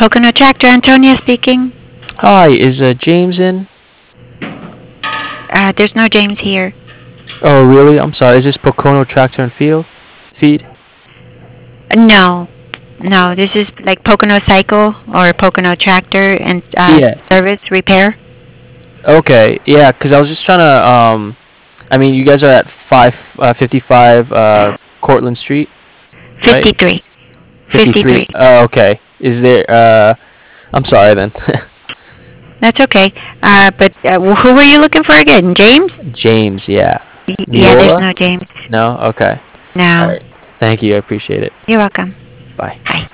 Pocono Tractor, Antonia speaking. Hi, is James in? There's no James here. Oh, really? I'm sorry. Is this Pocono Tractor and Field feed? No, no, this is like Pocono Cycle or Pocono Tractor and Yeah. service repair. Okay. Yeah, 'cause I was just trying to I mean, you guys are at 55 Cortlandt Street, right? 53. 53. 53. Oh, okay. Is there I'm sorry then. That's okay. But who were you looking for again? James? James, yeah. Yeah, there's Neola? no James. No? Okay. All No. right. Thank you. I appreciate it. You're welcome. Bye. Bye.